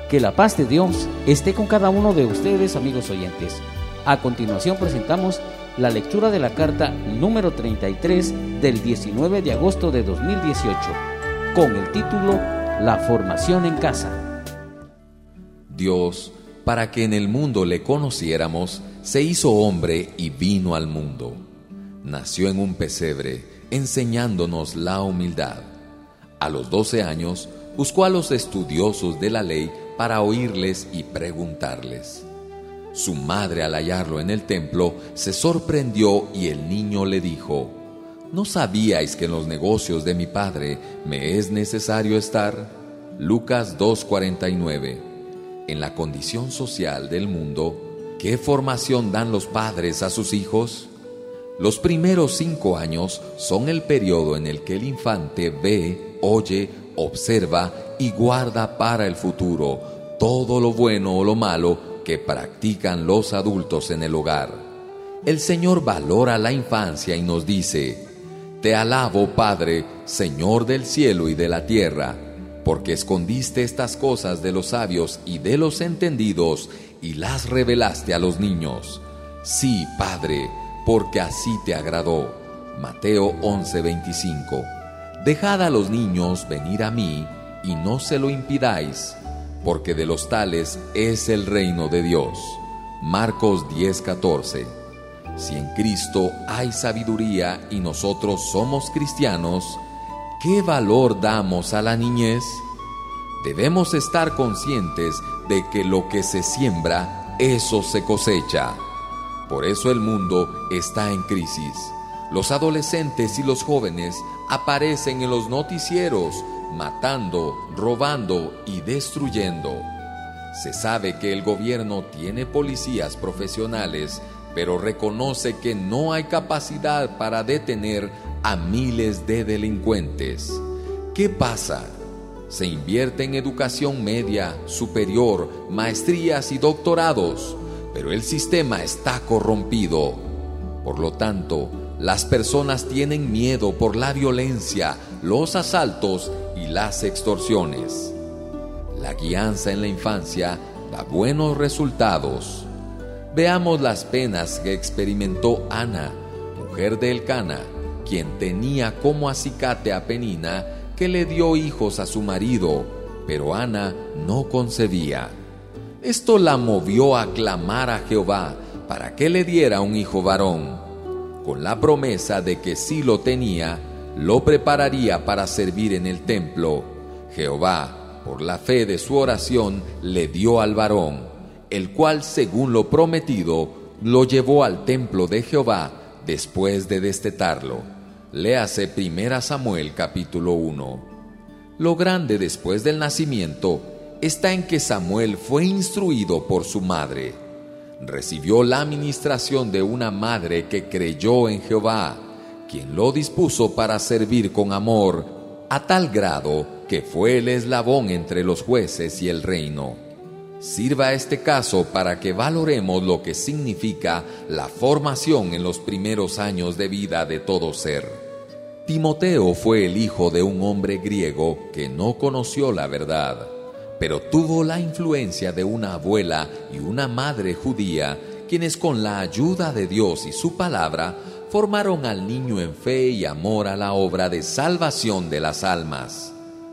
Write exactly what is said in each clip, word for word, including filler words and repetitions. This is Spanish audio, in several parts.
Que la paz de Dios esté con cada uno de ustedes, amigos oyentes. A continuación presentamos la lectura de la carta número treinta y tres del diecinueve de agosto de dos mil dieciocho, con el título La formación en casa. Dios, para que en el mundo le conociéramos, se hizo hombre y vino al mundo. Nació en un pesebre, enseñándonos la humildad. A los doce años, buscó a los estudiosos de la ley para oírles y preguntarles. Su madre, al hallarlo en el templo, se sorprendió y el niño le dijo: ¿No sabíais que en los negocios de mi padre me es necesario estar? Lucas dos cuarenta y nueve. En la condición social del mundo, ¿qué formación dan los padres a sus hijos? Los primeros cinco años son el periodo en el que el infante ve, oye, observa y guarda para el futuro todo lo bueno o lo malo que practican los adultos en el hogar. El Señor valora la infancia y nos dice: Te alabo, Padre, Señor del cielo y de la tierra, porque escondiste estas cosas de los sabios y de los entendidos y las revelaste a los niños. Sí, Padre, porque así te agradó. Mateo once veinticinco. Dejad a los niños venir a mí y no se lo impidáis, porque de los tales es el reino de Dios. Marcos diez catorce. Si en Cristo hay sabiduría y nosotros somos cristianos, ¿qué valor damos a la niñez? Debemos estar conscientes de que lo que se siembra, eso se cosecha. Por eso el mundo está en crisis. Los adolescentes y los jóvenes aparecen en los noticieros, matando, robando y destruyendo. Se sabe que el gobierno tiene policías profesionales, pero reconoce que no hay capacidad para detener a miles de delincuentes. ¿Qué pasa? Se invierte en educación media, superior, maestrías y doctorados, pero el sistema está corrompido. Por lo tanto, las personas tienen miedo por la violencia, los asaltos y las extorsiones. La guianza en la infancia da buenos resultados. Veamos las penas que experimentó Ana, mujer de Elcana, quien tenía como acicate a Penina, que le dio hijos a su marido, pero Ana no concebía. Esto la movió a clamar a Jehová para que le diera un hijo varón, con la promesa de que si lo tenía, lo prepararía para servir en el templo. Jehová, por la fe de su oración, le dio al varón, el cual, según lo prometido, lo llevó al templo de Jehová después de destetarlo. Léase Primera Samuel capítulo uno. Lo grande después del nacimiento está en que Samuel fue instruido por su madre. Recibió la administración de una madre que creyó en Jehová, quien lo dispuso para servir con amor, a tal grado que fue el eslabón entre los jueces y el reino. Sirva este caso para que valoremos lo que significa la formación en los primeros años de vida de todo ser. Timoteo fue el hijo de un hombre griego que no conoció la verdad, pero tuvo la influencia de una abuela y una madre judía, quienes con la ayuda de Dios y su palabra formaron al niño en fe y amor a la obra de salvación de las almas.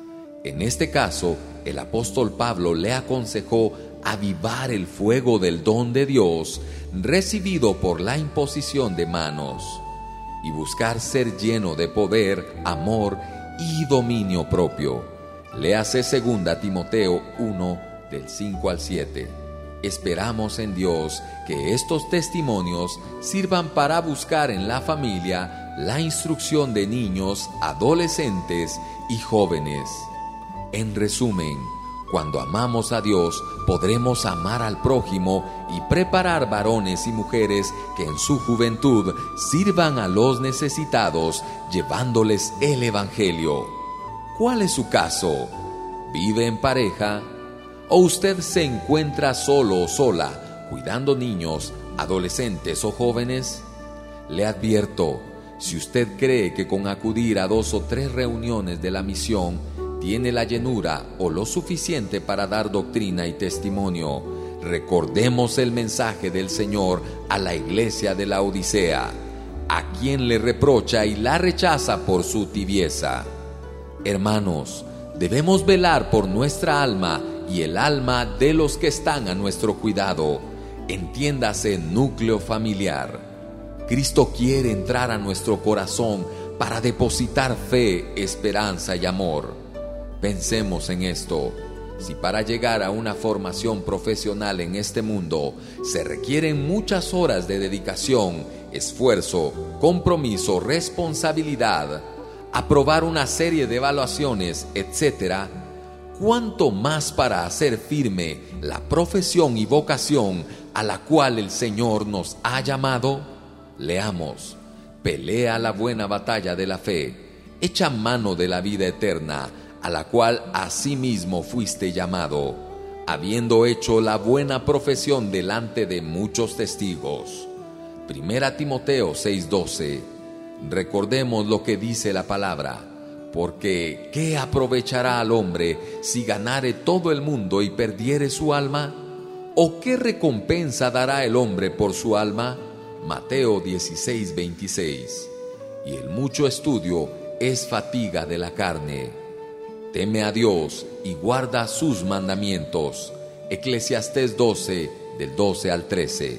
En este caso, el apóstol Pablo le aconsejó avivar el fuego del don de Dios recibido por la imposición de manos y buscar ser lleno de poder, amor y dominio propio. Léase segunda Timoteo uno, del cinco al siete. Esperamos en Dios que estos testimonios sirvan para buscar en la familia la instrucción de niños, adolescentes y jóvenes. En resumen, cuando amamos a Dios, podremos amar al prójimo y preparar varones y mujeres que en su juventud sirvan a los necesitados, llevándoles el Evangelio. ¿Cuál es su caso? ¿Vive en pareja? ¿O usted se encuentra solo o sola, cuidando niños, adolescentes o jóvenes? Le advierto, si usted cree que con acudir a dos o tres reuniones de la misión tiene la llenura o lo suficiente para dar doctrina y testimonio, recordemos el mensaje del Señor a la iglesia de la Odisea, a quien le reprocha y la rechaza por su tibieza. Hermanos, debemos velar por nuestra alma y el alma de los que están a nuestro cuidado, entiéndase núcleo familiar. Cristo quiere entrar a nuestro corazón para depositar fe, esperanza y amor. Pensemos en esto. Si para llegar a una formación profesional en este mundo se requieren muchas horas de dedicación, esfuerzo, compromiso, responsabilidad, aprobar una serie de evaluaciones, etcétera, ¿cuánto más para hacer firme la profesión y vocación a la cual el Señor nos ha llamado? Leamos: pelea la buena batalla de la fe, echa mano de la vida eterna, a la cual asimismo fuiste llamado, habiendo hecho la buena profesión delante de muchos testigos. Primera Timoteo seis doce. Recordemos lo que dice la palabra, porque ¿qué aprovechará al hombre si ganare todo el mundo y perdiere su alma? ¿O qué recompensa dará el hombre por su alma? Mateo dieciséis veintiséis. Y el mucho estudio es fatiga de la carne. Teme a Dios y guarda sus mandamientos. Eclesiastés doce, del doce al trece.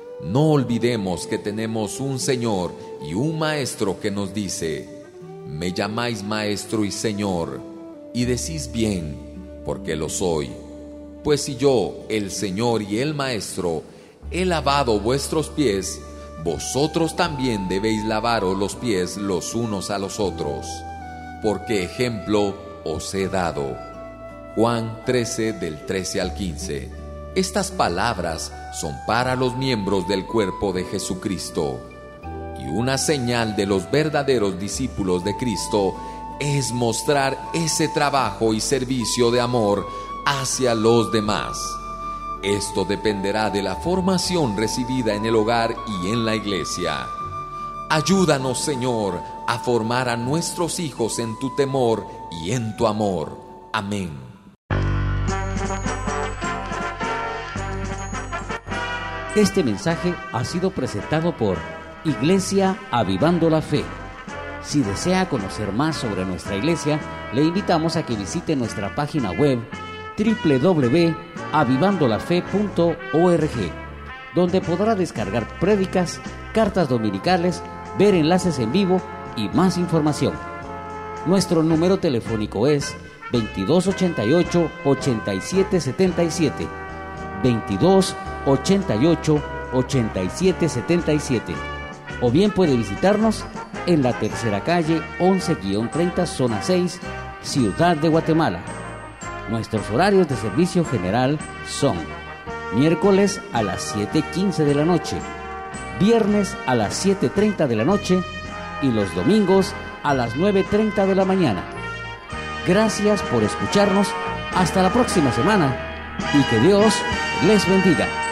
No olvidemos que tenemos un Señor y un Maestro que nos dice: me llamáis Maestro y Señor, y decís bien, porque lo soy. Pues si yo, el Señor y el Maestro, he lavado vuestros pies, vosotros también debéis lavaros los pies los unos a los otros. Porque ejemplo os he dado. Juan trece, del trece al quince. Estas palabras son para los miembros del cuerpo de Jesucristo. Y una señal de los verdaderos discípulos de Cristo es mostrar ese trabajo y servicio de amor hacia los demás. Esto dependerá de la formación recibida en el hogar y en la iglesia. Ayúdanos, Señor, a formar a nuestros hijos en tu temor y en tu amor. Amén. Este mensaje ha sido presentado por Iglesia Avivando la Fe. Si desea conocer más sobre nuestra iglesia, le invitamos a que visite nuestra página web doble u doble u doble u punto avivando la fe punto org, donde podrá descargar prédicas, cartas dominicales, ver enlaces en vivo y más información. Nuestro número telefónico es veintidós ochenta y ocho, ochenta y siete setenta y siete, veintidós ochenta y ocho, ochenta y siete setenta y siete, o bien puede visitarnos en la tercera calle once treinta, zona seis, Ciudad de Guatemala. Nuestros horarios de servicio general son miércoles a las siete quince de la noche, viernes a las siete treinta de la noche y los domingos a las nueve treinta de la mañana. Gracias por escucharnos. Hasta la próxima semana y que Dios les bendiga.